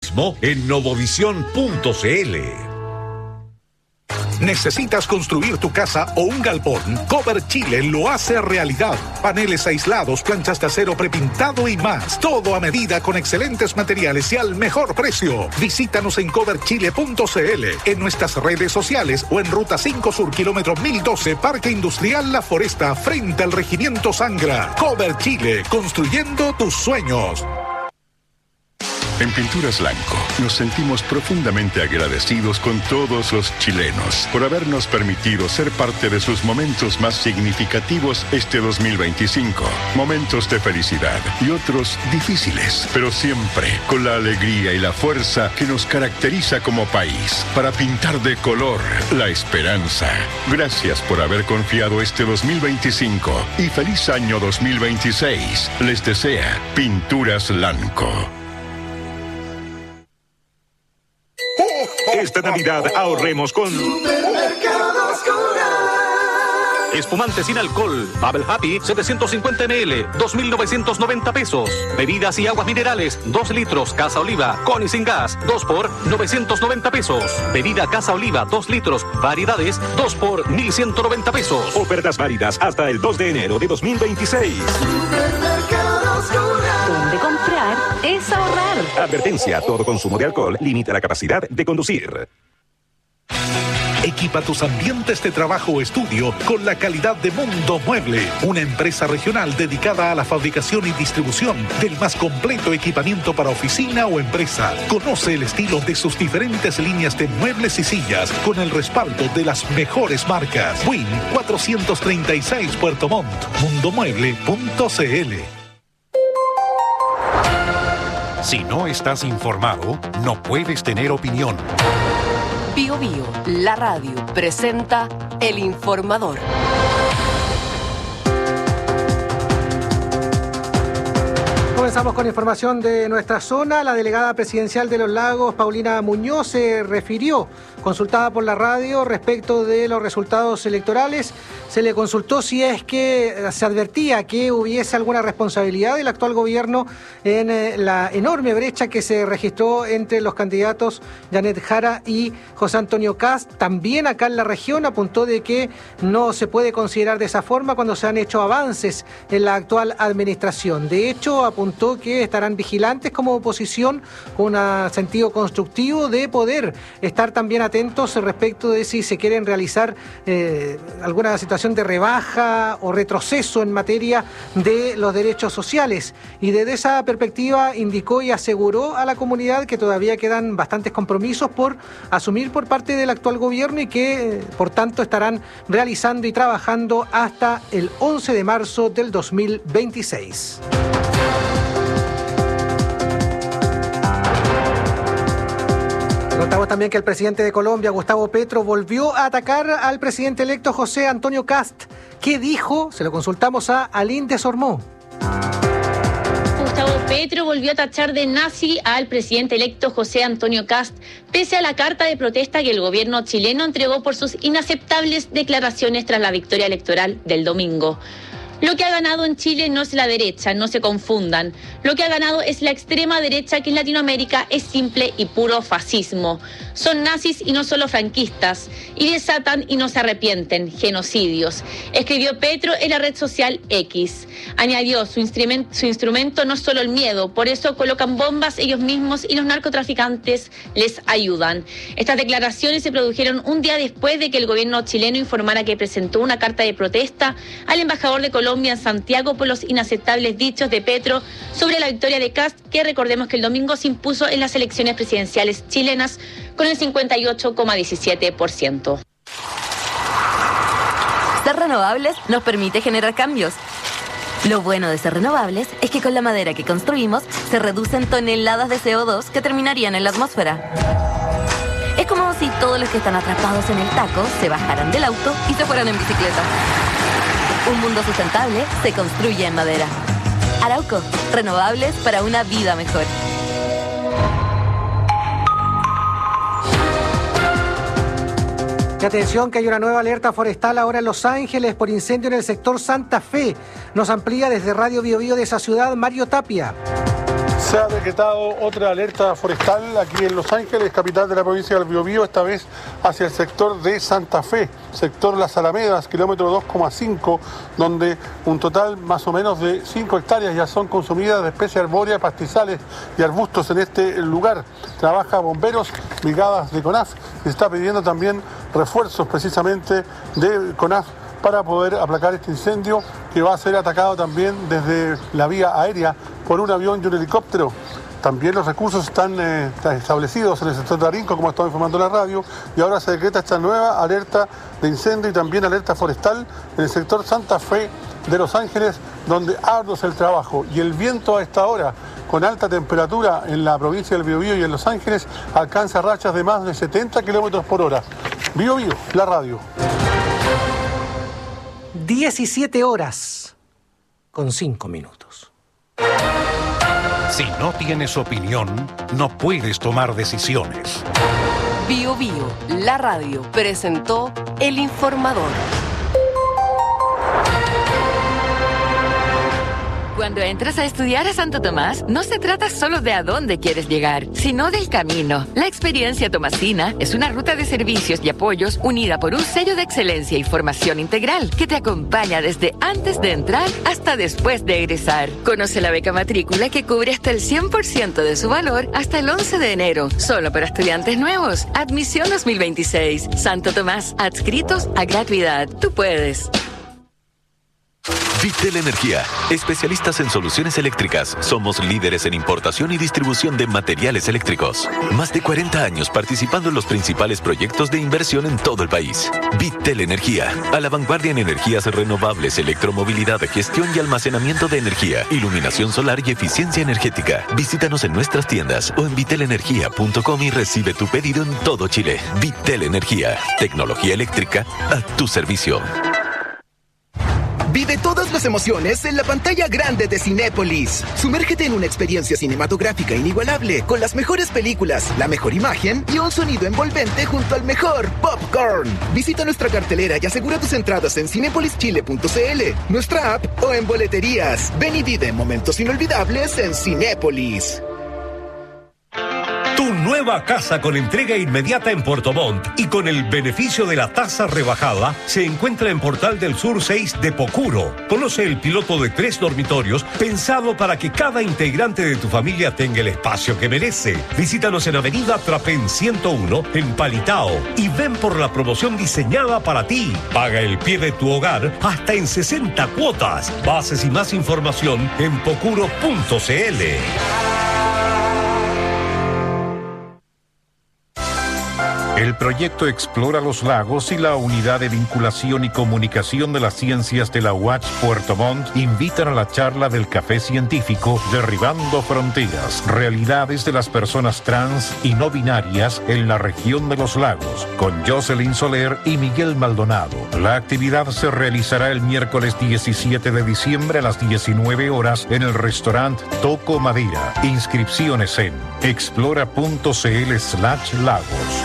mismo en Novovision.cl. ¿Necesitas construir tu casa o un galpón? Cover Chile lo hace realidad. Paneles aislados, planchas de acero prepintado y más. Todo a medida con excelentes materiales y al mejor precio. Visítanos en coverchile.cl, en nuestras redes sociales o en Ruta 5 Sur, kilómetro 1012, Parque Industrial La Foresta, frente al Regimiento Sangra. Cover Chile, construyendo tus sueños. En Pinturas Lanco nos sentimos profundamente agradecidos con todos los chilenos por habernos permitido ser parte de sus momentos más significativos este 2025. Momentos de felicidad y otros difíciles, pero siempre con la alegría y la fuerza que nos caracteriza como país para pintar de color la esperanza. Gracias por haber confiado este 2025 y feliz año 2026. Les desea Pinturas Lanco. Esta Navidad ahorremos con Supermercados Coral. Espumante sin alcohol, Bubble Happy, 750 ml, 2.990 pesos. Bebidas y aguas minerales, 2 litros, Casa Oliva, con y sin gas, 2 por 990 pesos. Bebida Casa Oliva, 2 litros, variedades, 2 por 1.190 pesos. Ofertas válidas hasta el 2 de enero de 2026. Supermercados Coral. Donde comprar es ahorrar. Advertencia, todo consumo de alcohol limita la capacidad de conducir. Equipa tus ambientes de trabajo o estudio con la calidad de Mundo Mueble, una empresa regional dedicada a la fabricación y distribución del más completo equipamiento para oficina o empresa. Conoce el estilo de sus diferentes líneas de muebles y sillas con el respaldo de las mejores marcas. Win 436 Puerto Montt, mundomueble.cl. Si no estás informado, no puedes tener opinión. Bio Bio, la radio, presenta El Informador. Comenzamos con información de nuestra zona. La delegada presidencial de Los Lagos, Paulina Muñoz, se refirió, consultada por la radio, respecto de los resultados electorales. Se le consultó si es que se advertía que hubiese alguna responsabilidad del actual gobierno en la enorme brecha que se registró entre los candidatos Janet Jara y José Antonio Kast. También acá en la región apuntó de que no se puede considerar de esa forma cuando se han hecho avances en la actual administración. De hecho, apuntó que estarán vigilantes como oposición con un sentido constructivo de poder estar también atentos respecto de si se quieren realizar alguna situación de rebaja o retroceso en materia de los derechos sociales. Y desde esa perspectiva indicó y aseguró a la comunidad que todavía quedan bastantes compromisos por asumir por parte del actual gobierno y que por tanto estarán realizando y trabajando hasta el 11 de marzo del 2026. Contamos también que el presidente de Colombia, Gustavo Petro, volvió a atacar al presidente electo José Antonio Kast. ¿Qué dijo? Se lo consultamos a Aline Desormeaux. Gustavo Petro volvió a tachar de nazi al presidente electo José Antonio Kast, pese a la carta de protesta que el gobierno chileno entregó por sus inaceptables declaraciones tras la victoria electoral del domingo. Lo que ha ganado en Chile no es la derecha, no se confundan. Lo que ha ganado es la extrema derecha, que en Latinoamérica es simple y puro fascismo. Son nazis y no solo franquistas, y desatan y no se arrepienten, genocidios. Escribió Petro en la red social X. Añadió, su instrumento no es solo el miedo, por eso colocan bombas ellos mismos y los narcotraficantes les ayudan. Estas declaraciones se produjeron un día después de que el gobierno chileno informara que presentó una carta de protesta al embajador de Colombia en Santiago por los inaceptables dichos de Petro sobre la victoria de Kast, que recordemos que el domingo se impuso en las elecciones presidenciales chilenas con el 58,17%. Ser renovables nos permite generar cambios. Lo bueno de ser renovables es que con la madera que construimos se reducen toneladas de CO2 que terminarían en la atmósfera. Es como si todos los que están atrapados en el taco se bajaran del auto y se fueran en bicicleta. Un mundo sustentable se construye en madera. Arauco, renovables para una vida mejor. Y atención, que hay una nueva alerta forestal ahora en Los Ángeles por incendio en el sector Santa Fe. Nos amplía desde Radio Bio Bio de esa ciudad Mario Tapia. Se ha decretado otra alerta forestal aquí en Los Ángeles, capital de la provincia del Biobío, esta vez hacia el sector de Santa Fe, sector Las Alamedas, kilómetro 2,5, donde un total más o menos de 5 hectáreas ya son consumidas de especie arbórea, pastizales y arbustos en este lugar. Trabaja bomberos, brigadas de CONAF, y se está pidiendo también refuerzos precisamente de CONAF para poder aplacar este incendio que va a ser atacado también desde la vía aérea por un avión y un helicóptero. También los recursos están establecidos en el sector de Arinco, como estaba informando la radio, y ahora se decreta esta nueva alerta de incendio y también alerta forestal en el sector Santa Fe de Los Ángeles, donde arduo es el trabajo. Y el viento a esta hora, con alta temperatura en la provincia del Biobío y en Los Ángeles, alcanza rachas de más de 70 kilómetros por hora. Biobío, la radio. 17 horas con 5 minutos. Si no tienes opinión, no puedes tomar decisiones. Bio Bio, la radio, presentó El Informador. Cuando entras a estudiar a Santo Tomás, no se trata solo de a dónde quieres llegar, sino del camino. La experiencia tomasina es una ruta de servicios y apoyos unida por un sello de excelencia y formación integral que te acompaña desde antes de entrar hasta después de egresar. Conoce la beca matrícula que cubre hasta el 100% de su valor hasta el 11 de enero, solo para estudiantes nuevos. Admisión 2026. Santo Tomás, adscritos a gratuidad. Tú puedes. Vitel Energía, especialistas en soluciones eléctricas. Somos líderes en importación y distribución de materiales eléctricos. Más de 40 años participando en los principales proyectos de inversión en todo el país. Vitel Energía, a la vanguardia en energías renovables, electromovilidad, gestión y almacenamiento de energía, iluminación solar y eficiencia energética. Visítanos en nuestras tiendas o en vitelenergia.com y recibe tu pedido en todo Chile. Vitel Energía, tecnología eléctrica a tu servicio. Vive todas las emociones en la pantalla grande de Cinépolis. Sumérgete en una experiencia cinematográfica inigualable, con las mejores películas, la mejor imagen y un sonido envolvente junto al mejor popcorn. Visita nuestra cartelera y asegura tus entradas en cinepolischile.cl, nuestra app o en boleterías. Ven y vive momentos inolvidables en Cinépolis. Tu nueva casa con entrega inmediata en Puerto Montt y con el beneficio de la tasa rebajada se encuentra en Portal del Sur 6 de Pocuro. Conoce el piloto de 3 dormitorios pensado para que cada integrante de tu familia tenga el espacio que merece. Visítanos en Avenida Trapén 101 en Palitao y ven por la promoción diseñada para ti. Paga el pie de tu hogar hasta en 60 cuotas. Bases y más información en pocuro.cl. El proyecto Explora los Lagos y la Unidad de Vinculación y Comunicación de las Ciencias de la UACH Puerto Montt invitan a la charla del Café Científico Derribando Fronteras, Realidades de las Personas Trans y No Binarias en la Región de los Lagos, con Jocelyn Soler y Miguel Maldonado. La actividad se realizará el miércoles 17 de diciembre a las 19 horas en el restaurante Toco Madera. Inscripciones en explora.cl/lagos.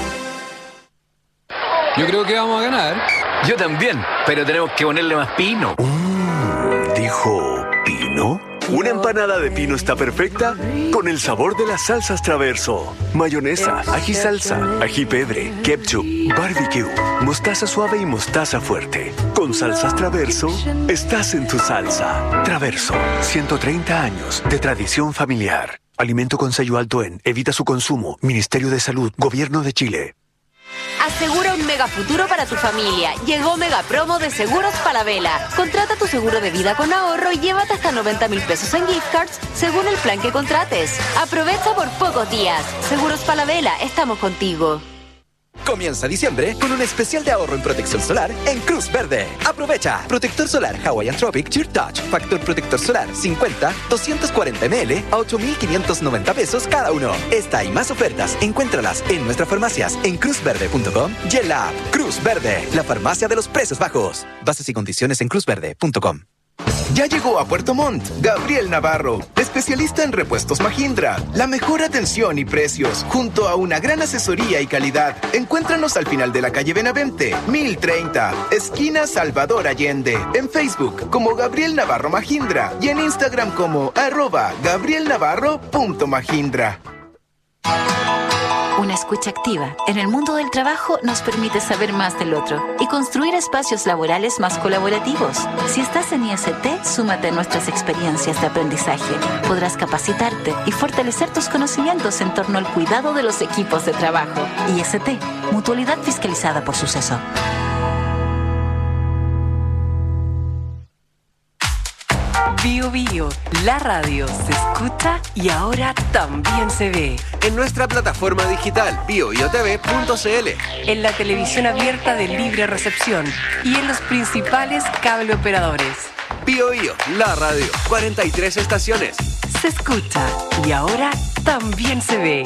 Yo creo que vamos a ganar. Yo también, pero tenemos que ponerle más pino. ¿Dijo pino? Una empanada de pino está perfecta con el sabor de las salsas Traverso. Mayonesa, ají salsa, ají pebre, ketchup, barbecue, mostaza suave y mostaza fuerte. Con salsas Traverso, estás en tu salsa. Traverso, 130 años de tradición familiar. Alimento con sello alto en Evita su consumo. Ministerio de Salud, Gobierno de Chile. Asegura un mega futuro para tu familia. Llegó Mega Promo de Seguros Falabella. Contrata tu seguro de vida con ahorro y llévate hasta 90,000 pesos en gift cards según el plan que contrates. Aprovecha por pocos días. Seguros Falabella, estamos contigo. Comienza diciembre con un especial de ahorro en protección solar en Cruz Verde. Aprovecha. Protector solar Hawaiian Tropic Sheer Touch. Factor protector solar 50, 240 ml a 8,590 pesos cada uno. Esta y más ofertas, encuéntralas en nuestras farmacias en cruzverde.com y en la app Cruz Verde, la farmacia de los precios bajos. Bases y condiciones en cruzverde.com. Ya llegó a Puerto Montt, Gabriel Navarro, especialista en repuestos Mahindra. La mejor atención y precios, junto a una gran asesoría y calidad. Encuéntranos al final de la calle Benavente, 1030, esquina Salvador Allende. En Facebook como Gabriel Navarro Mahindra y en Instagram como @gabrielnavarro.mahindra. Una escucha activa en el mundo del trabajo nos permite saber más del otro y construir espacios laborales más colaborativos. Si estás en IST, súmate a nuestras experiencias de aprendizaje. Podrás capacitarte y fortalecer tus conocimientos en torno al cuidado de los equipos de trabajo. IST, Mutualidad fiscalizada por Suceso. Bio Bio, la radio se escucha y ahora también se ve. En nuestra plataforma digital bioiotv.cl. En la televisión abierta de libre recepción y en los principales cable operadores. Bio Bio, la radio, 43 estaciones. Se escucha y ahora también se ve.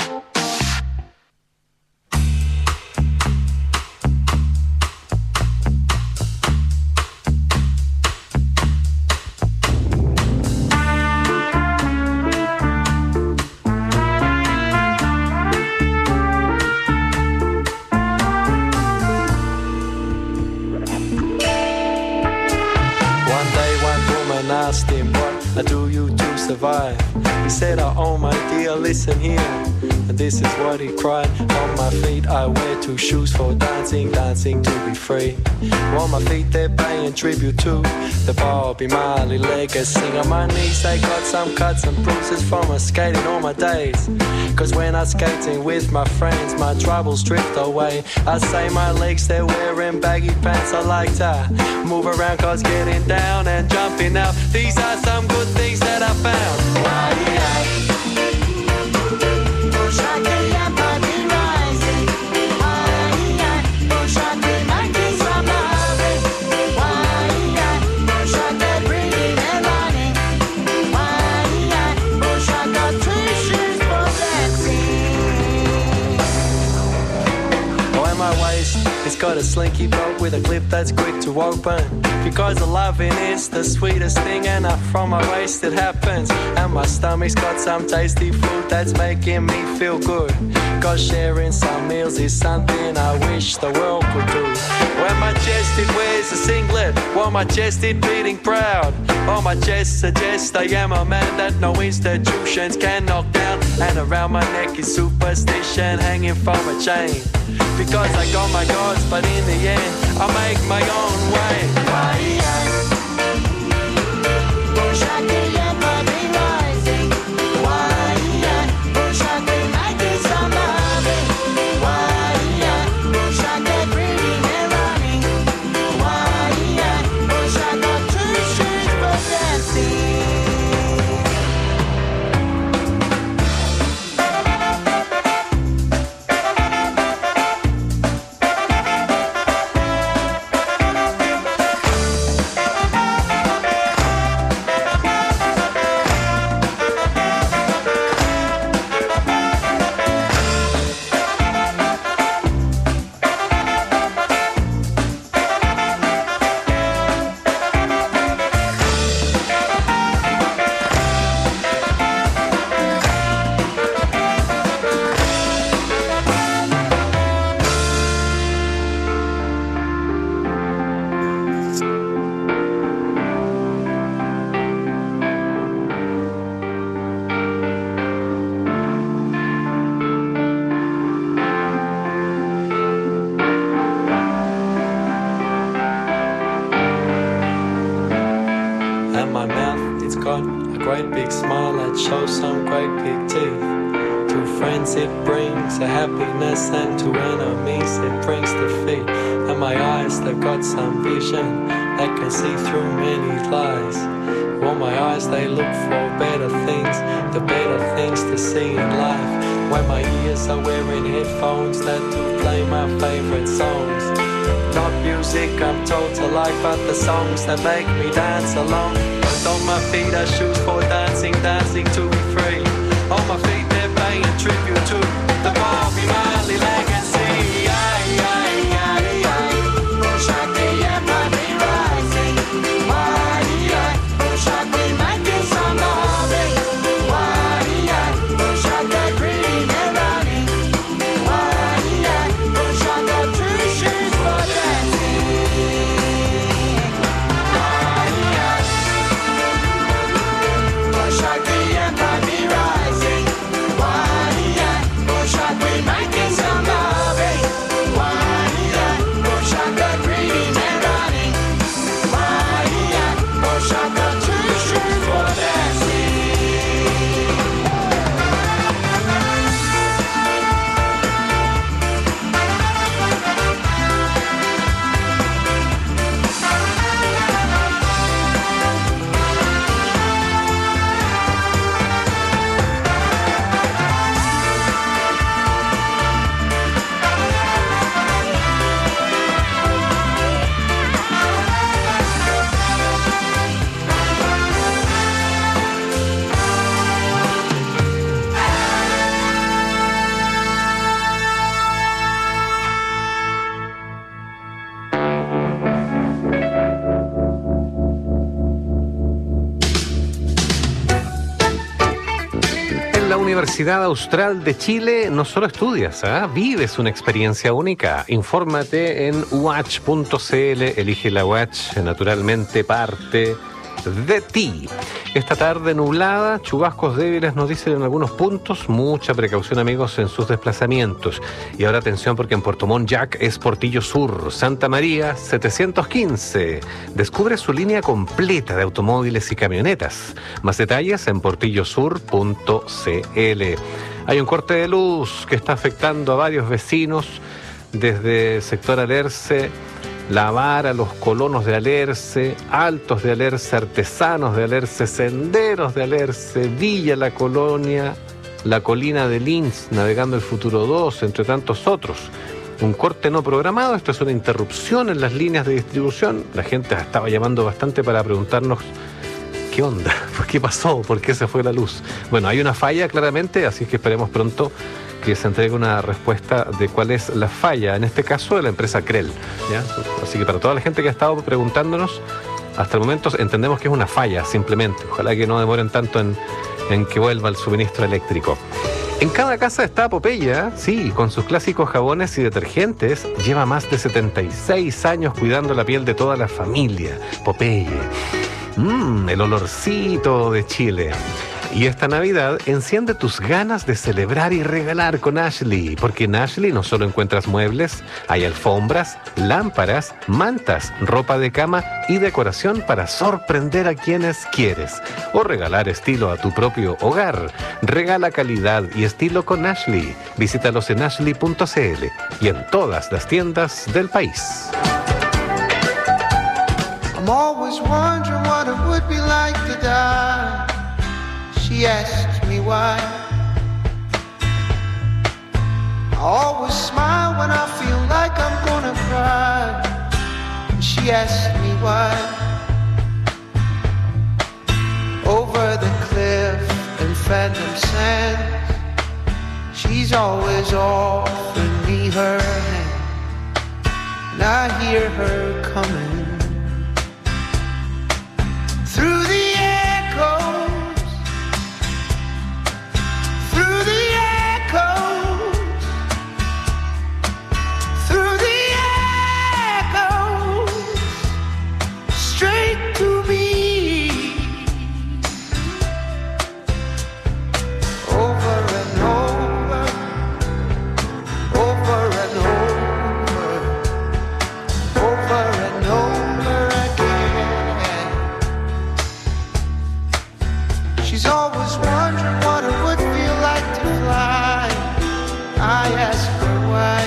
asked him, what do you to survive? He said, oh my dear, listen here. And this is what he cried. On my feet I wear two shoes for dancing, dancing to be free. On my feet they're paying tribute to the Bobby Marley legacy. On my knees they got some cuts and bruises from skating all my days. Cause when I'm skating with my friends, my troubles drift away. I say my legs, they're wearing baggy pants. I like to move around cause getting down and jumping out, these are some good things that I found. It's got a slinky bolt with a clip that's quick to open. Because the loving is the sweetest thing, and up from my waist it happens. And my stomach's got some tasty food that's making me feel good. Cause sharing some meals is something I wish the world could do. When my chest it wears a singlet, while my chest it beating proud. On my chest suggests I am a man that no institutions can knock down. And around my neck is superstition hanging from a chain. Because I got my gods, but in the end, I make my own way. And to enemies it brings defeat. And my eyes, they've got some vision, they can see through many lies. Well, my eyes, they look for better things, the better things to see in life. When my ears are wearing headphones that do play my favorite songs. Not music I'm told to like, but the songs that make me dance along. But on my feet are shoes for dancing, dancing to be free. On my feet they're paying tribute to the Bobby Marley legacy. Universidad Austral de Chile no solo estudias, vives una experiencia única. Infórmate en UACH.cl, elige la UACH, naturalmente parte de ti. Esta tarde nublada, chubascos débiles nos dicen en algunos puntos, mucha precaución amigos en sus desplazamientos. Y ahora atención porque en Puerto Montt Jack es Portillo Sur, Santa María 715. Descubre su línea completa de automóviles y camionetas. Más detalles en portillosur.cl. Hay un corte de luz que está afectando a varios vecinos desde el sector Alerce, La Vara, los colonos de Alerce, Altos de Alerce, Artesanos de Alerce, Senderos de Alerce, Villa La Colonia, La Colina de Lins, Navegando el Futuro 2, entre tantos otros. Un corte no programado, esto es una interrupción en las líneas de distribución. La gente estaba llamando bastante para preguntarnos ¿qué onda? ¿Qué pasó? ¿Por qué se fue la luz? Bueno, hay una falla claramente, así que esperemos pronto que se entregue una respuesta de cuál es la falla, en este caso de la empresa Crel, ¿ya? Así que para toda la gente que ha estado preguntándonos, hasta el momento entendemos que es una falla simplemente. Ojalá que no demoren tanto en que vuelva el suministro eléctrico. En cada casa está Popeye, sí, con sus clásicos jabones y detergentes. Lleva más de 76 años cuidando la piel de toda la familia. Popeye. El olorcito de Chile. Y esta Navidad enciende tus ganas de celebrar y regalar con Ashley, porque en Ashley no solo encuentras muebles, hay alfombras, lámparas, mantas, ropa de cama y decoración para sorprender a quienes quieres o regalar estilo a tu propio hogar. Regala calidad y estilo con Ashley. Visítalos en ashley.cl y en todas las tiendas del país. I'm always wondering what it would be like to die. She asks me why. I always smile when I feel like I'm gonna cry. And she asks me why. Over the cliff in phantom sands, she's always offering me her hand. And I hear her coming through the echoes. Through the echoes, through the echoes, straight to me. Over and over, over and over, over and over again. She's always wondering what it would feel like to fly. I ask her why.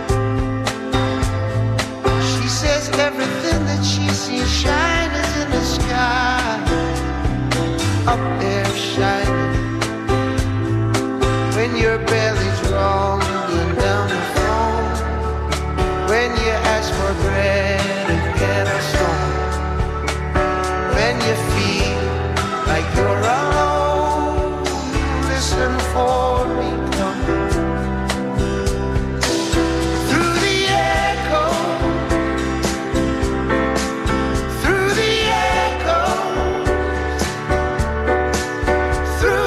She says everything that she sees shine is in the sky, up there shining. When your belly's rumbling down the phone, when you ask for bread and get a stone, when you feel like you're alone, listen for me, come through the echo, through the echo, through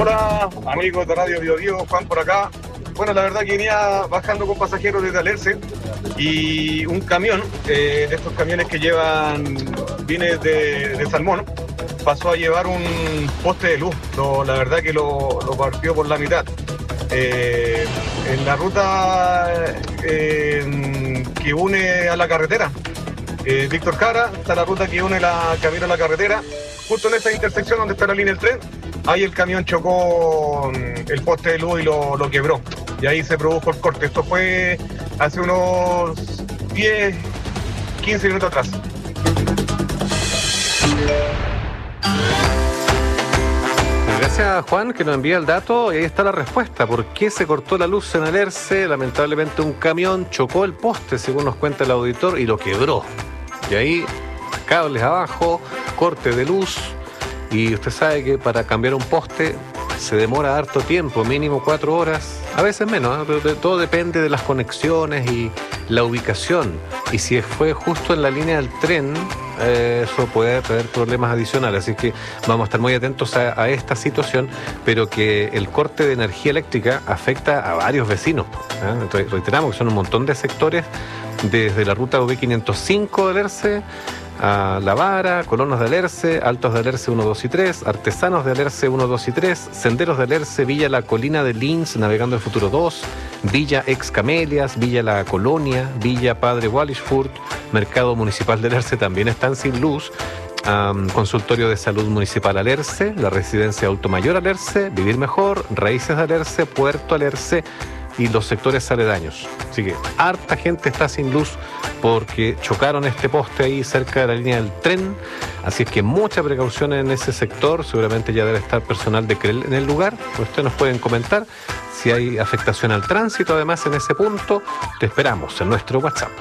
Hola, amigos de Radio Bio Bio, Juan por acá. Bueno, la verdad que venía bajando con pasajeros desde Alerce y un camión, de estos camiones que llevan bienes de salmón, pasó a llevar un poste de luz. La verdad que lo partió por la mitad. En la ruta que une a la carretera, Víctor Jara, está la ruta que une la camino a la carretera. Justo en esta intersección donde está la línea del tren, ahí el camión chocó el poste de luz y lo quebró. Y ahí se produjo el corte. Esto fue hace unos 10, 15 minutos atrás. Gracias, Juan, que nos envía el dato. Y ahí está la respuesta. ¿Por qué se cortó la luz en Alerce? Lamentablemente un camión chocó el poste, según nos cuenta el auditor, y lo quebró. Y ahí, cables abajo, corte de luz. Y usted sabe que para cambiar un poste se demora harto tiempo, mínimo 4 horas, a veces menos, ¿eh? Todo depende de las conexiones y la ubicación. Y si fue justo en la línea del tren, eso puede traer problemas adicionales. Así que vamos a estar muy atentos a esta situación, pero que el corte de energía eléctrica afecta a varios vecinos, ¿eh? Entonces, reiteramos que son un montón de sectores, desde la ruta V505 de Alerce, a La Vara, Colonos de Alerce, Altos de Alerce 1, 2 y 3, Artesanos de Alerce 1, 2 y 3, Senderos de Alerce, Villa La Colina de Lins, Navegando el Futuro 2, Villa Ex Camelias, Villa La Colonia, Villa Padre Wallishfurt, Mercado Municipal de Alerce también están sin luz, Consultorio de Salud Municipal Alerce, la Residencia Adulto Mayor Alerce, Vivir Mejor, Raíces de Alerce, Puerto Alerce y los sectores aledaños. Así que harta gente está sin luz porque chocaron este poste ahí cerca de la línea del tren. Así es que mucha precaución en ese sector. Seguramente ya debe estar personal de CREL en el lugar. Ustedes nos pueden comentar si hay afectación al tránsito. Además, en ese punto te esperamos en nuestro WhatsApp.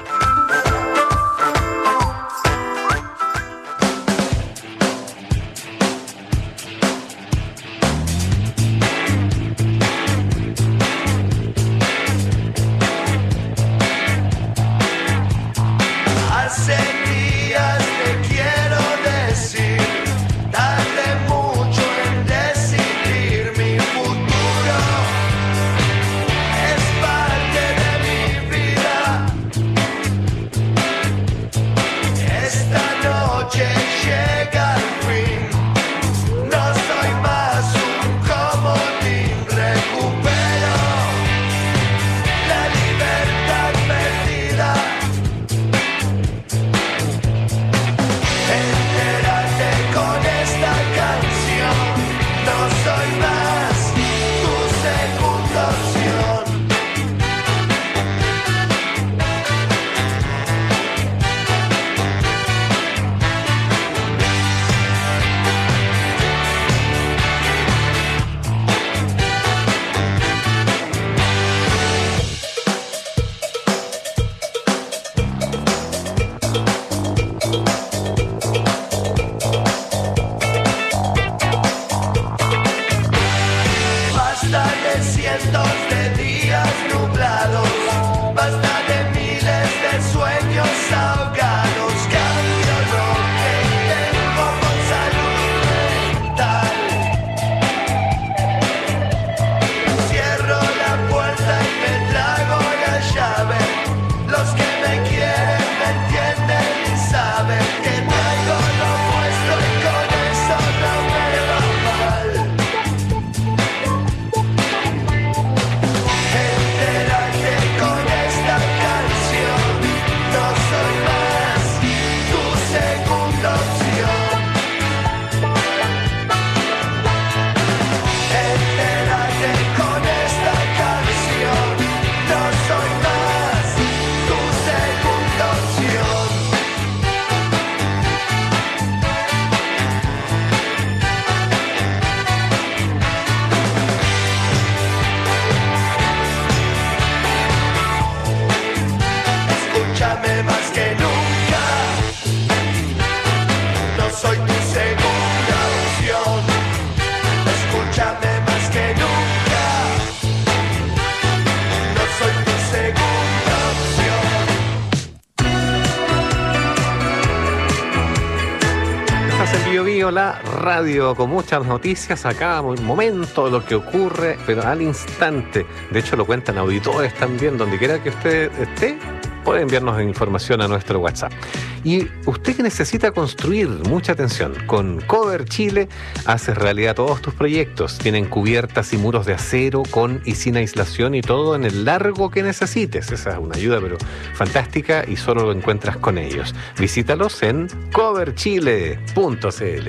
Bueno, la radio con muchas noticias a cada momento, lo que ocurre, pero al instante. De hecho, lo cuentan auditores también, donde quiera que usted esté, puede enviarnos información a nuestro WhatsApp. Y usted que necesita construir, mucha atención, con Cover Chile haces realidad todos tus proyectos. Tienen cubiertas y muros de acero con y sin aislación y todo en el largo que necesites. Esa es una ayuda pero fantástica y solo lo encuentras con ellos. Visítalos en coverchile.cl.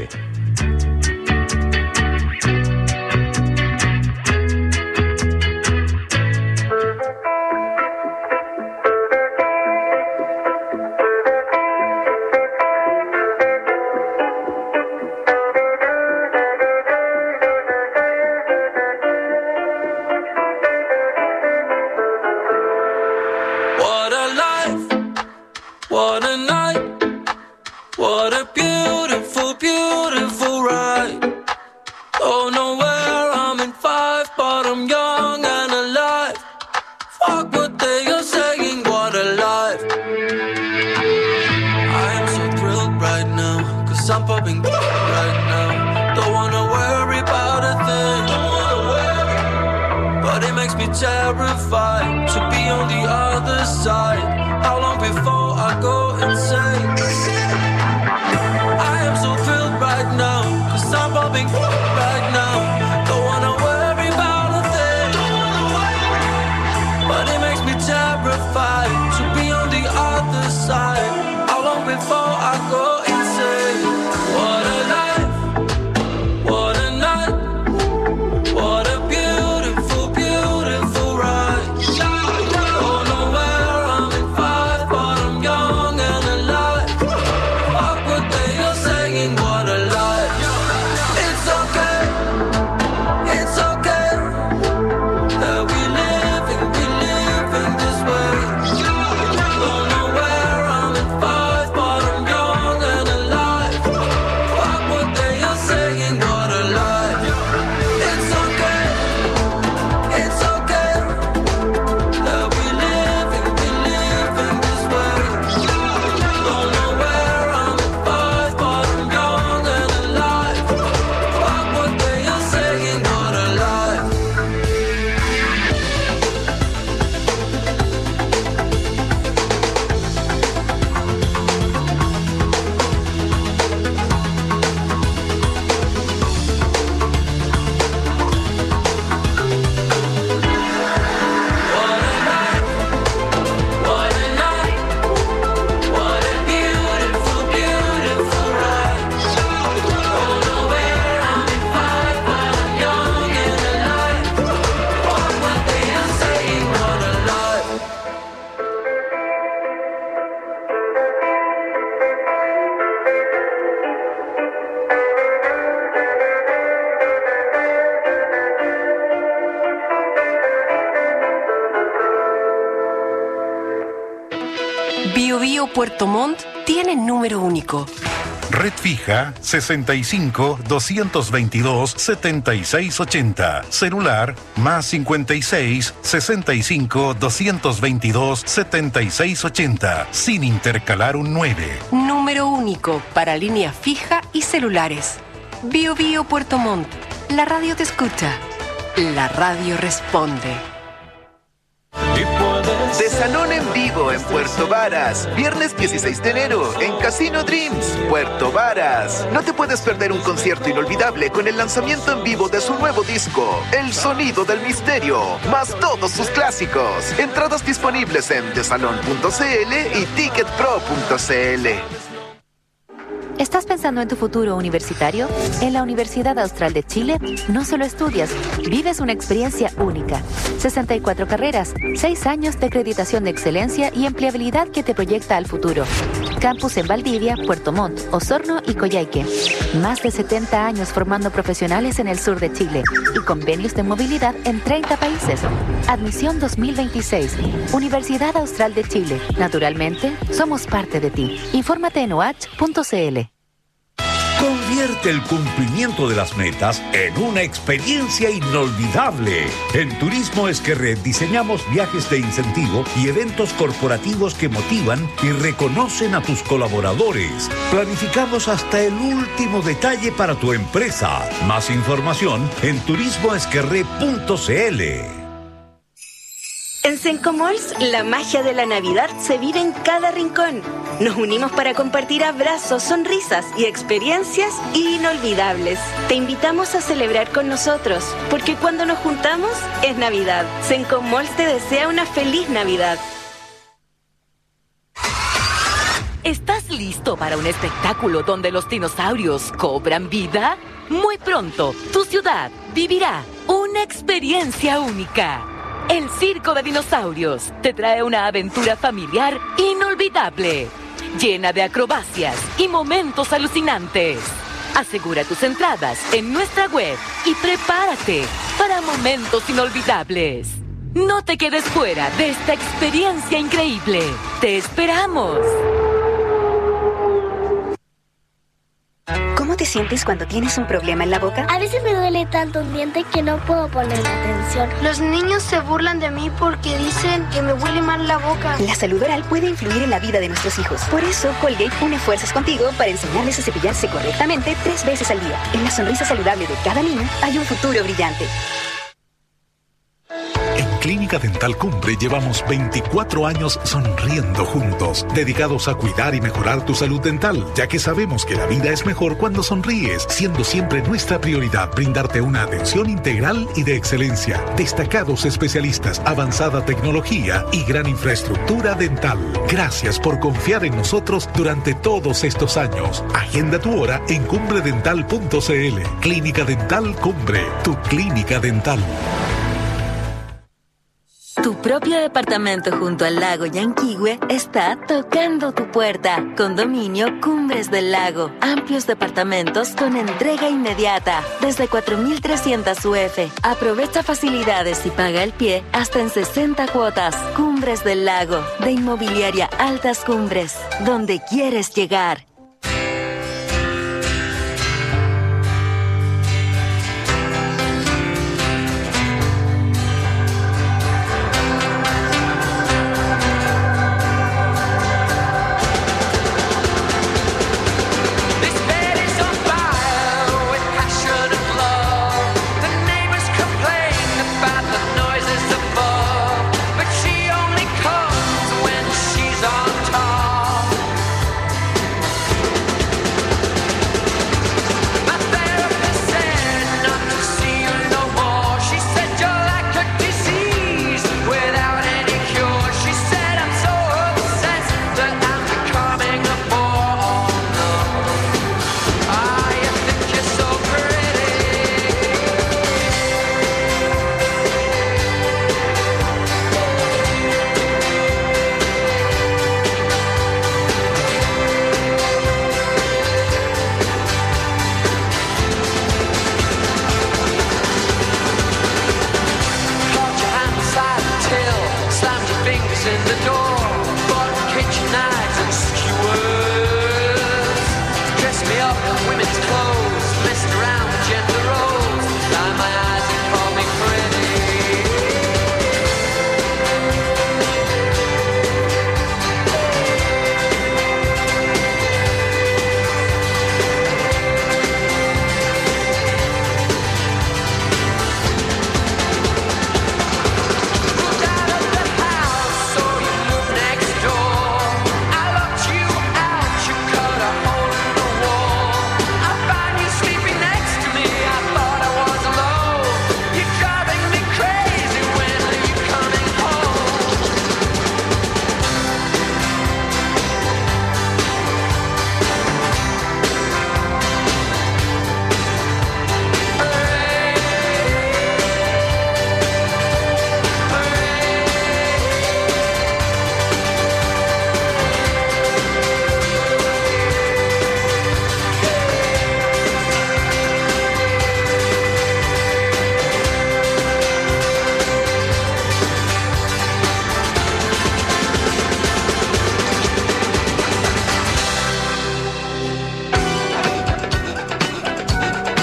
Terrified to be on the other side. How long before I go insane? I am so thrilled right now, 'cause I'm popping right now. Don't wanna worry about a thing, but it makes me terrified to be on the other side. How long before I go insane? What a life, what a night, what a beautiful, beautiful ride. Don't know where I'm in 5, but I'm young and alive. Fuck what they are saying, what a life. It's okay that we live this way. Don't know where I'm in 5, but I'm young and alive. Fuck what they are saying, what a life. It's okay that we live this way. Don't know where I'm in 5, but I'm young and alive. Fuck what they are saying, what a life. What a night, what a beautiful, beautiful ride. Don't know where I'm in 5, but I'm young and alive. Fuck what they are saying, what a life. Bio Bio Puerto Montt tiene número único. Red fija 65 222 7680. Celular más 56 65 222 7680. Sin intercalar un 9. Número único para línea fija y celulares. Bio Bio Puerto Montt. La radio te escucha. La radio responde. De Salón en Vivo en Puerto Varas, viernes 16 de enero en Casino Dreams, Puerto Varas. No te puedes perder un concierto inolvidable con el lanzamiento en vivo de su nuevo disco, El Sonido del Misterio, más todos sus clásicos. Entradas disponibles en desalon.cl y ticketpro.cl. ¿Estás pensando en tu futuro universitario? En la Universidad Austral de Chile, no solo estudias, vives una experiencia única. 64 carreras, 6 años de acreditación de excelencia y empleabilidad que te proyecta al futuro. Campus en Valdivia, Puerto Montt, Osorno y Coyhaique. Más de 70 años formando profesionales en el sur de Chile y convenios de movilidad en 30 países. Admisión 2026. Universidad Austral de Chile. Naturalmente, somos parte de ti. Infórmate en uach.cl. Convierte el cumplimiento de las metas en una experiencia inolvidable. En Turismo Esquerret diseñamos viajes de incentivo y eventos corporativos que motivan y reconocen a tus colaboradores. Planificamos hasta el último detalle para tu empresa. Más información en turismoesquerret.cl. En Sencomalls, la magia de la Navidad se vive en cada rincón. Nos unimos para compartir abrazos, sonrisas y experiencias inolvidables. Te invitamos a celebrar con nosotros, porque cuando nos juntamos es Navidad. Sencomalls te desea una feliz Navidad. ¿Estás listo para un espectáculo donde los dinosaurios cobran vida? Muy pronto, tu ciudad vivirá una experiencia única. El Circo de Dinosaurios te trae una aventura familiar inolvidable, llena de acrobacias y momentos alucinantes. Asegura tus entradas en nuestra web y prepárate para momentos inolvidables. No te quedes fuera de esta experiencia increíble. ¡Te esperamos! ¿Cómo te sientes cuando tienes un problema en la boca? A veces me duele tanto un diente que no puedo poner atención. Los niños se burlan de mí porque dicen que me huele mal la boca. La salud oral puede influir en la vida de nuestros hijos. Por eso, Colgate une fuerzas contigo para enseñarles a cepillarse correctamente 3 veces al día. En la sonrisa saludable de cada niño hay un futuro brillante. En Clínica Dental Cumbre llevamos 24 años sonriendo juntos, dedicados a cuidar y mejorar tu salud dental, ya que sabemos que la vida es mejor cuando sonríes, siendo siempre nuestra prioridad brindarte una atención integral y de excelencia, destacados especialistas, avanzada tecnología y gran infraestructura dental. Gracias por confiar en nosotros durante todos estos años. Agenda tu hora en cumbredental.cl. Clínica Dental Cumbre, tu clínica dental. Tu propio departamento junto al lago Yanquihue está tocando tu puerta. Condominio Cumbres del Lago. Amplios departamentos con entrega inmediata. Desde 4.300 UF. Aprovecha facilidades y paga el pie hasta en 60 cuotas. Cumbres del Lago. De Inmobiliaria Altas Cumbres. Donde quieres llegar.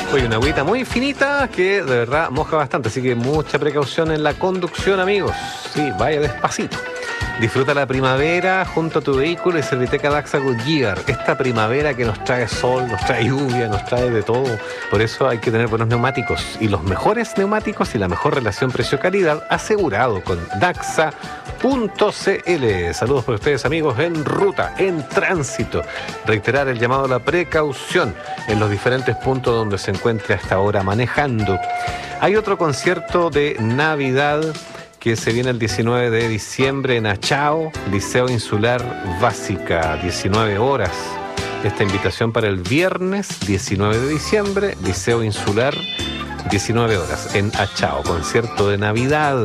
Oye, una agüita muy finita que de verdad moja bastante, así que mucha precaución en la conducción, amigos. Sí, vaya despacito. Disfruta la primavera junto a tu vehículo y Serviteca Daxa Goodyear. Esta primavera que nos trae sol, nos trae lluvia, nos trae de todo. Por eso hay que tener buenos neumáticos. Y los mejores neumáticos y la mejor relación precio-calidad asegurado con Daxa.cl. Saludos por ustedes, amigos, en ruta, en tránsito. Reiterar el llamado a la precaución en los diferentes puntos donde se encuentre a esta hora manejando. Hay otro concierto de Navidad que se viene el 19 de diciembre en Achao, Liceo Insular Básica, 19 horas. Esta invitación para el viernes 19 de diciembre, Liceo Insular, 19 horas, en Achao, concierto de Navidad.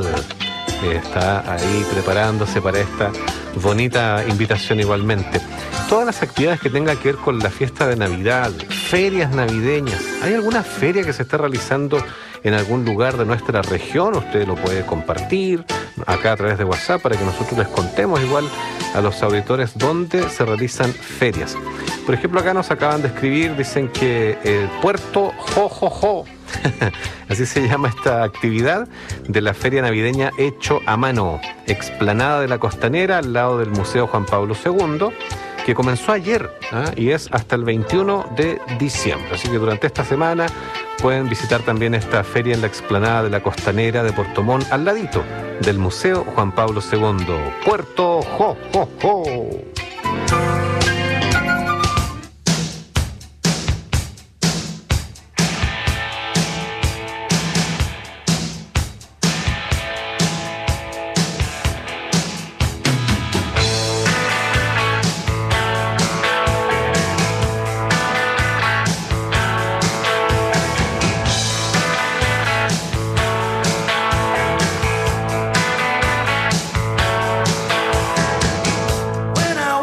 Está ahí preparándose para esta bonita invitación igualmente. Todas las actividades que tengan que ver con la fiesta de Navidad, ferias navideñas. ¿Hay alguna feria que se esté realizando en algún lugar de nuestra región? Usted lo puede compartir acá a través de WhatsApp para que nosotros les contemos igual a los auditores dónde se realizan ferias. Por ejemplo, acá nos acaban de escribir, dicen que el Puerto Jojojo, así se llama esta actividad de la feria navideña hecho a mano, explanada de la Costanera al lado del Museo Juan Pablo II, que comenzó ayer y es hasta el 21 de diciembre. Así que durante esta semana pueden visitar también esta feria en la explanada de la Costanera de Puerto Montt, al ladito del Museo Juan Pablo II. Puerto Jojojo. When I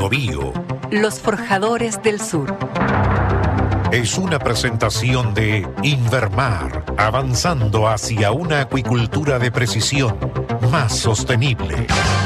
Biobío. Los Forjadores del Sur. Es una presentación de Invermar, avanzando hacia una acuicultura de precisión más sostenible.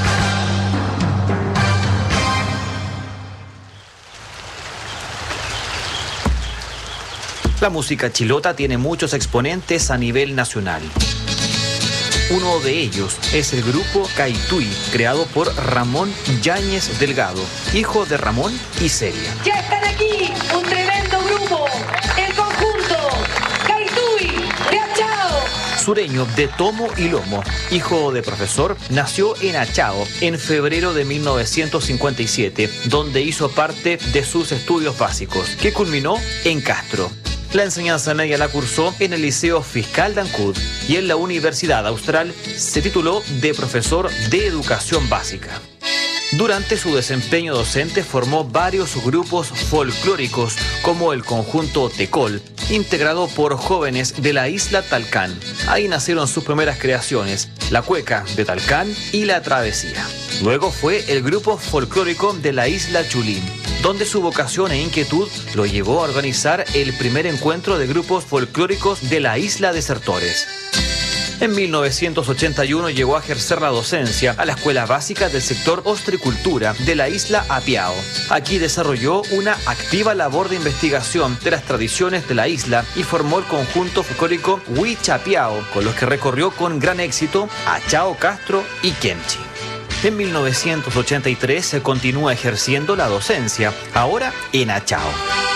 La música chilota tiene muchos exponentes a nivel nacional. Uno de ellos es el grupo Caituí, creado por Ramón Yáñez Delgado, hijo de Ramón y Celia. ¡Ya están aquí! ¡Un tremendo grupo! ¡El conjunto Caituí de Achao! Sureño de tomo y lomo, hijo de profesor, nació en Achao en febrero de 1957, donde hizo parte de sus estudios básicos, que culminó en Castro. La enseñanza media la cursó en el Liceo Fiscal de Ancud y en la Universidad Austral se tituló de profesor de educación básica. Durante su desempeño docente formó varios grupos folclóricos como el conjunto Tecol, integrado por jóvenes de la isla Talcán. Ahí nacieron sus primeras creaciones, la cueca de Talcán y la travesía. Luego fue el grupo folclórico de la isla Chulín, donde su vocación e inquietud lo llevó a organizar el primer encuentro de grupos folclóricos de la isla Desertores. En 1981 llegó a ejercer la docencia a la Escuela Básica del Sector Ostricultura de la isla Apiao. Aquí desarrolló una activa labor de investigación de las tradiciones de la isla y formó el conjunto folclórico Huichapiao, con los que recorrió con gran éxito Achao, Castro y Kemchi. En 1983 se continúa ejerciendo la docencia, ahora en Achao.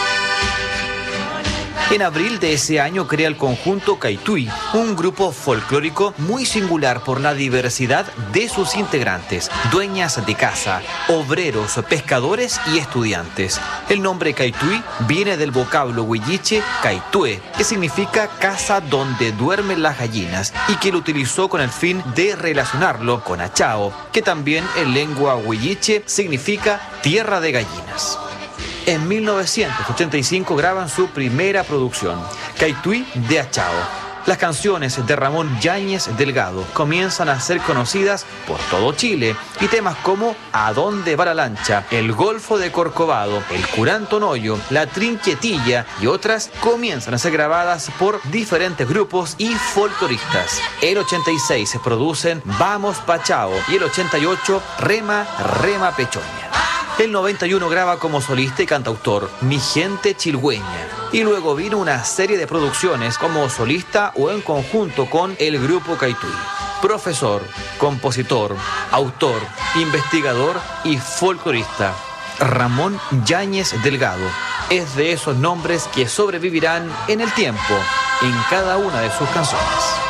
En abril de ese año crea el conjunto Caituí, un grupo folclórico muy singular por la diversidad de sus integrantes, dueñas de casa, obreros, pescadores y estudiantes. El nombre Caituí viene del vocablo huilliche Caitue, que significa casa donde duermen las gallinas, y que lo utilizó con el fin de relacionarlo con Achao, que también en lengua huilliche significa tierra de gallinas. En 1985 graban su primera producción, Caituí de Achao. Las canciones de Ramón Yáñez Delgado comienzan a ser conocidas por todo Chile y temas como ¿A dónde va la lancha?, El Golfo de Corcovado, El Curanto Noyo, La Trinquetilla y otras comienzan a ser grabadas por diferentes grupos y folcloristas. El 86 se producen Vamos Pachao y el 88 Rema, Rema Pechoña. El 91 graba como solista y cantautor Mi Gente Chilhueña. Y luego vino una serie de producciones como solista o en conjunto con el grupo Caituí. Profesor, compositor, autor, investigador y folclorista. Ramón Yáñez Delgado es de esos nombres que sobrevivirán en el tiempo en cada una de sus canciones.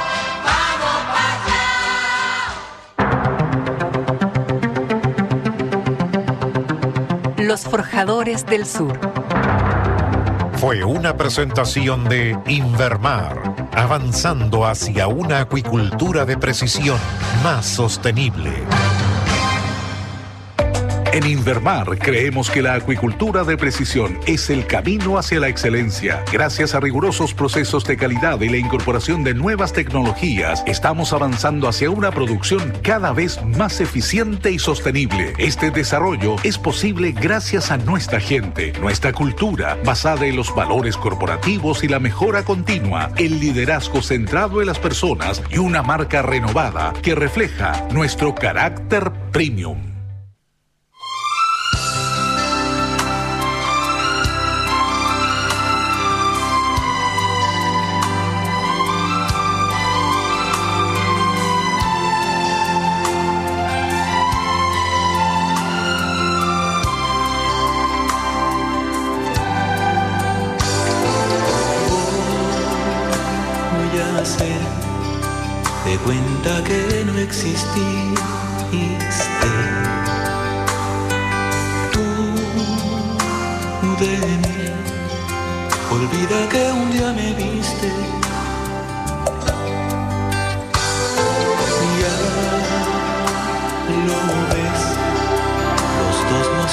Los Forjadores del Sur. Fue una presentación de Invermar, avanzando hacia una acuicultura de precisión más sostenible. En Invermar creemos que la acuicultura de precisión es el camino hacia la excelencia. Gracias a rigurosos procesos de calidad y la incorporación de nuevas tecnologías, estamos avanzando hacia una producción cada vez más eficiente y sostenible. Este desarrollo es posible gracias a nuestra gente, nuestra cultura, basada en los valores corporativos y la mejora continua, el liderazgo centrado en las personas y una marca renovada que refleja nuestro carácter premium. De cuenta que no exististe. Tú de mí, olvida que un día me viste. Ya lo ves, los dos nos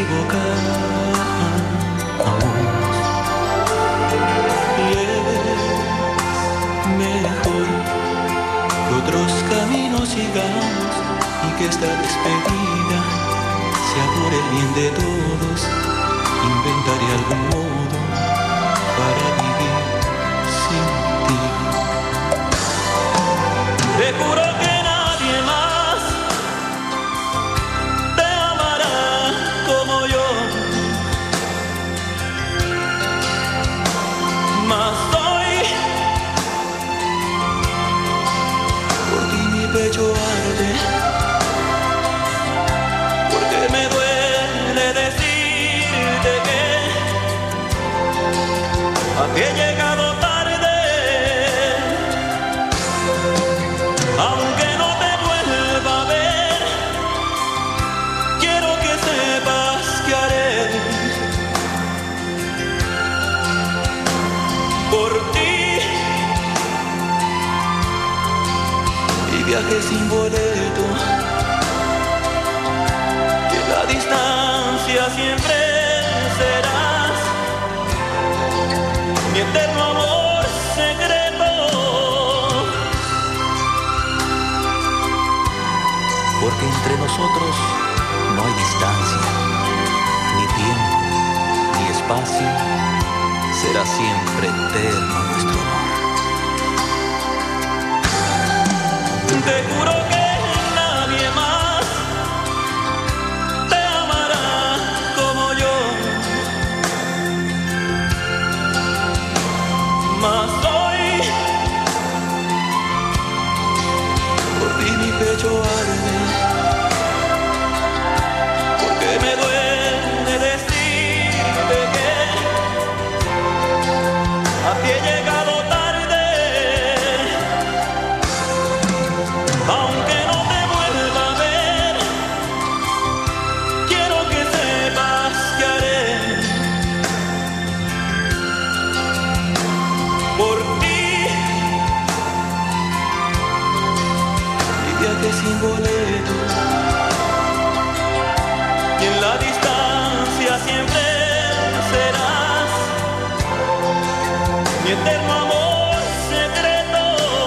equivocamos. Y es mejor que otros caminos sigamos y que esta despedida sea por el bien de todos, inventaré algún modo para vivir sin ti. Te juro que nadie más te amará como yo, mas hoy por ti mi pecho arde, porque me duele decirte que a ti he llegado tarde, aunque no te vuelva a ver, quiero que sepas que haré por ti y viaje sin boleto, que la distancia siempre serás mi eterno amor secreto, porque entre nosotros no hay distancia, ni tiempo, ni espacio, será siempre eterno nuestro amor. Te juro que nadie más te amará como yo, mas hoy por ti mi pecho arde, porque me duele decirte que a ti he llegado tarde, aunque no te vuelva a ver, quiero que sepas que haré por ti y viaje sin boleto, y en la distancia siempre serás mi eterno amor secreto.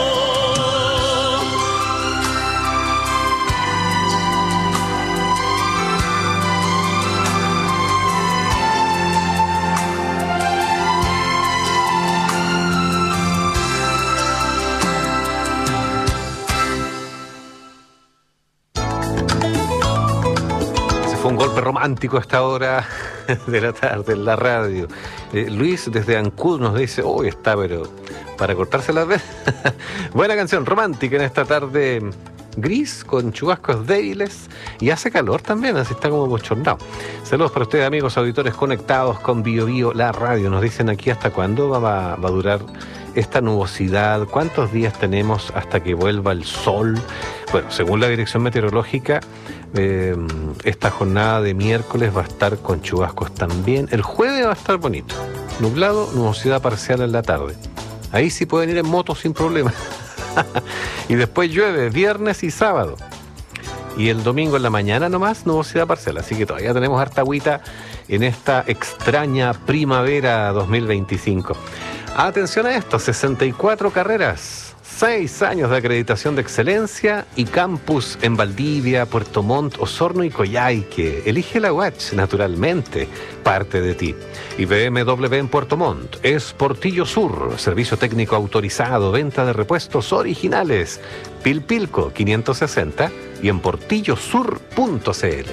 Fue un golpe romántico a esta hora de la tarde en la radio. Luis desde Ancud nos dice, hoy está, pero para cortarse las veces. Buena canción romántica en esta tarde gris con chubascos débiles y hace calor también, así está como bochornado. Saludos para ustedes, amigos auditores conectados con Bio Bio, la radio. Nos dicen aquí hasta cuándo va a durar esta nubosidad, cuántos días tenemos hasta que vuelva el sol. Bueno, según la dirección meteorológica, esta jornada de miércoles va a estar con chubascos también. El jueves va a estar bonito, nublado, nubosidad parcial en la tarde. Ahí sí pueden ir en moto sin problema. Y después llueve viernes y sábado. Y el domingo en la mañana nomás nubosidad parcial. Así que todavía tenemos harta agüita en esta extraña primavera 2025. Atención a esto, 64 carreras, 6 años de acreditación de excelencia y campus en Valdivia, Puerto Montt, Osorno y Coyhaique. Elige la UACH, naturalmente, parte de ti. Y BMW en Puerto Montt es Portillo Sur, servicio técnico autorizado, venta de repuestos originales. Pilpilco 560 y en portillosur.cl.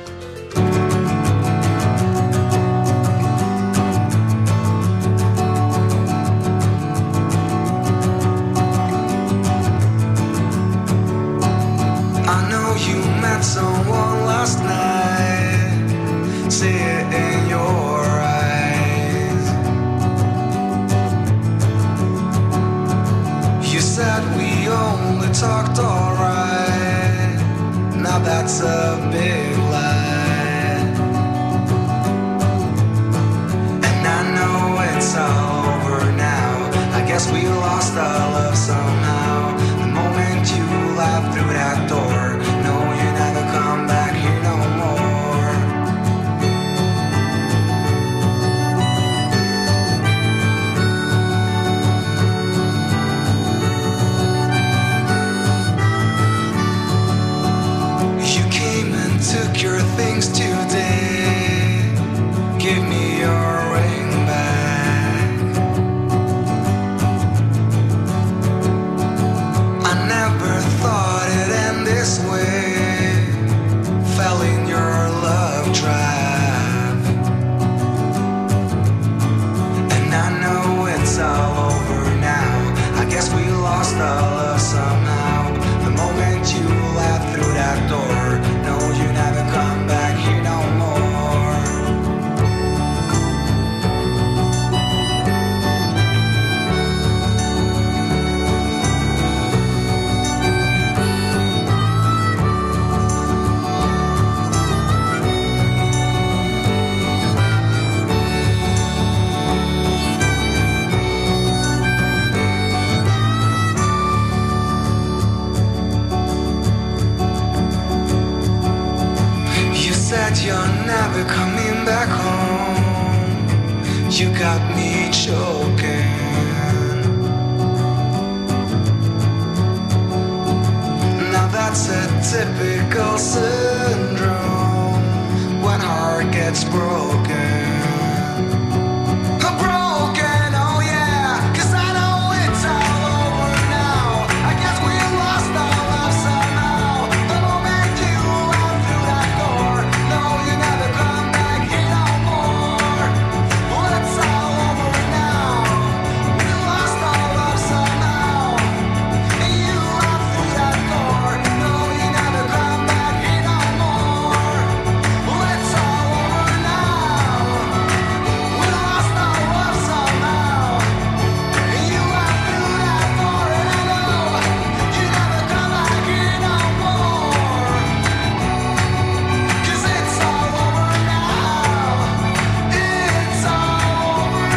Someone last night, see it in your eyes. You said we only talked alright. Now that's a big lie. And I know it's all over now. I guess we lost our love somehow. The moment you laughed through that door, come back here no more. You came and took your things today. said you're never coming back home. You got me choking. Now that's a typical syndrome when heart gets broken. Broken, oh yeah, 'cause I know it's all over now. I guess we lost our love somehow. The moment you left through that door, no, you never come back here no more. Well, it's all over now. We lost our love somehow. And you left through that door, no, you never come back here no more. Well, it's all over now. We lost our love somehow. And you left through that door, and I know you never come back here no more. 'Cause it's all over now. It's all over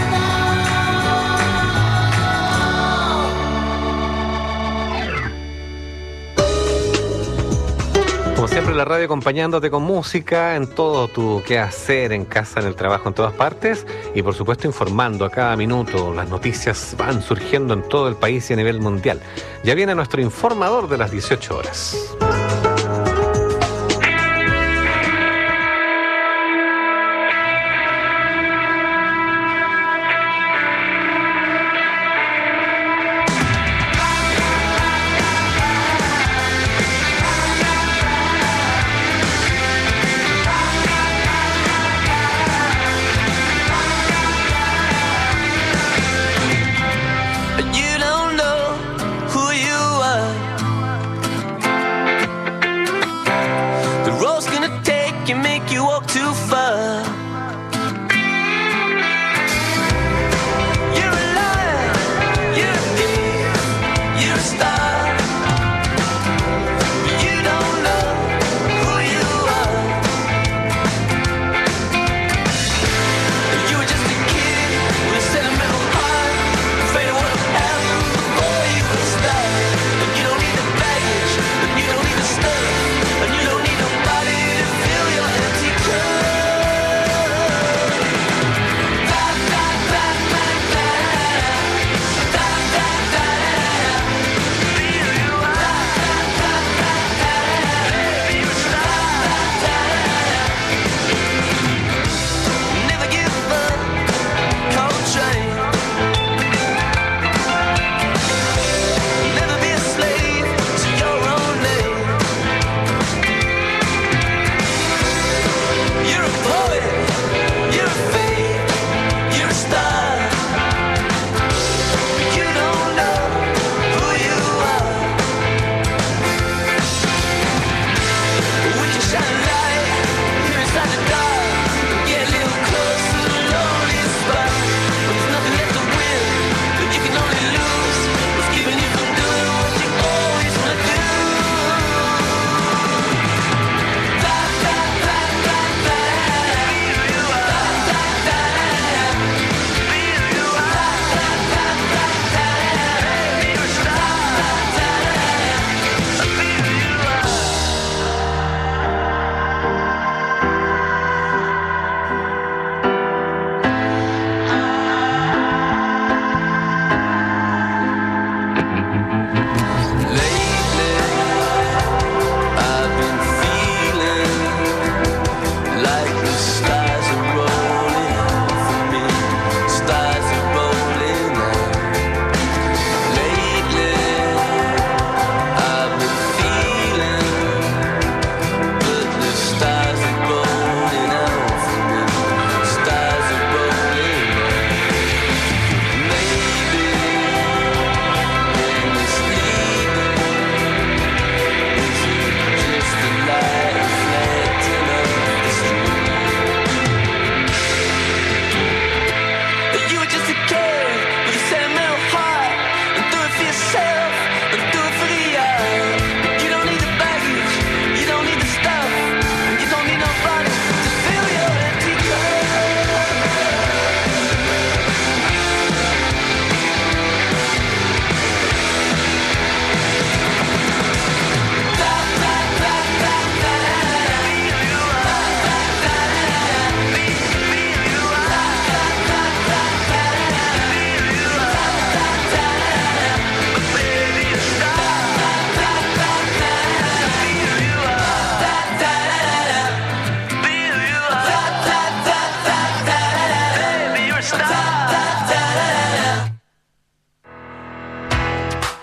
Como siempre, la radio acompañándote con música en todo tu quehacer, en casa, en el trabajo, en todas partes. Y por supuesto informando a cada minuto. Las noticias van surgiendo en todo el país y a nivel mundial. Ya viene nuestro informador de las 18 horas. You don't know who you are.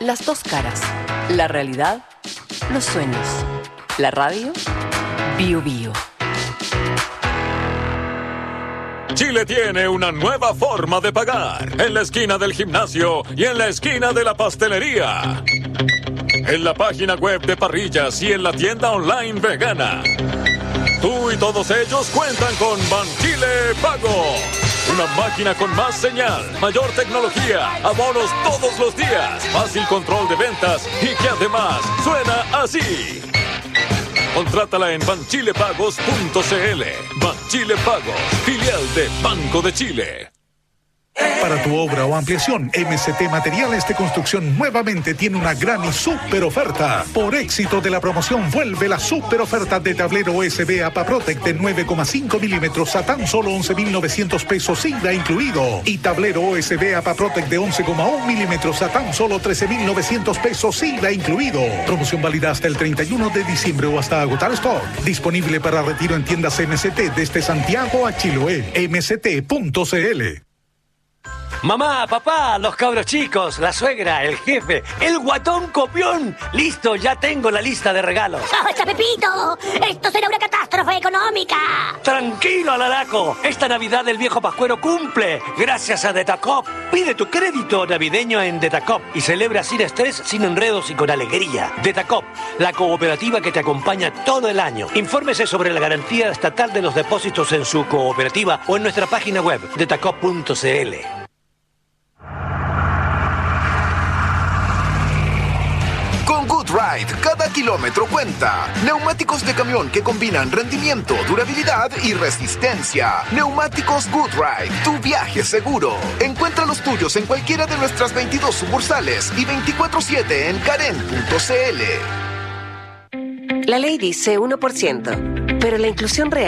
Las dos caras. La realidad, los sueños. La radio, Bio Bio. Chile tiene una nueva forma de pagar. En la esquina del gimnasio y en la esquina de la pastelería. En la página web de Parrillas y en la tienda online vegana. Tú y todos ellos cuentan con Banchile Pago. Una máquina con más señal, mayor tecnología, abonos todos los días, fácil control de ventas y que además suena así. Contrátala en banchilepagos.cl. Banchile Pagos, filial de Banco de Chile. Para tu obra o ampliación, MCT Materiales de Construcción nuevamente tiene una gran y súper oferta. Por éxito de la promoción, vuelve la súper oferta de tablero USB APA Protect de 9,5 milímetros a tan solo 11.900 pesos IVA incluido. Y tablero USB APA Protect de 11,1 milímetros a tan solo 13.900 pesos IVA incluido. Promoción válida hasta el 31 de diciembre o hasta agotar stock. Disponible para retiro en tiendas MCT desde Santiago a Chiloé. mct.cl. Mamá, papá, los cabros chicos, la suegra, el jefe, el guatón copión. Listo, ya tengo la lista de regalos. ¡Basta, Pepito! ¡Esto será una catástrofe económica! Tranquilo, Alaraco. Esta Navidad el viejo Pascuero cumple. Gracias a Detacop. Pide tu crédito navideño en Detacop y celebra sin estrés, sin enredos y con alegría. Detacop, la cooperativa que te acompaña todo el año. Infórmese sobre la garantía estatal de los depósitos en su cooperativa o en nuestra página web, detacop.cl. Con GoodRide, cada kilómetro cuenta. Neumáticos de camión que combinan rendimiento, durabilidad y resistencia. Neumáticos GoodRide, tu viaje seguro. Encuentra los tuyos en cualquiera de nuestras 22 sucursales y 24/7 en Karen.cl. La ley dice 1%, pero la inclusión real